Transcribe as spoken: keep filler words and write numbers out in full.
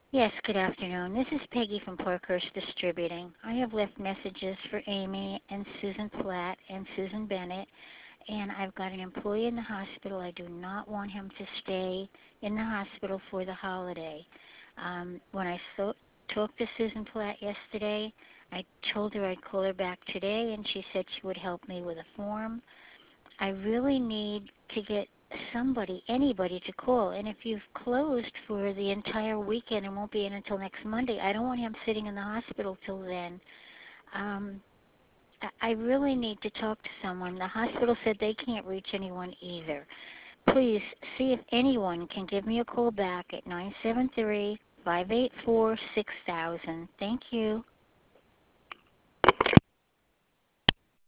Yes, good afternoon. This is Peggy from Parkhurst Distributing. I have left messages for Amy and Susan Platt and Susan Bennett, and I've got an employee in the hospital. I do not want him to stay in the hospital for the holiday. Um, when I so- talked to Susan Platt yesterday, I told her I'd call her back today, and she said she would help me with a form. I really need to get somebody, anybody to call. And if you've closed for the entire weekend and won't be in until next Monday, I don't want him sitting in the hospital till then. Um, I I really need to talk to someone. The hospital said they can't reach anyone either. Please see if anyone can give me a call back at nine seven three, five eight four, six thousand. Thank you.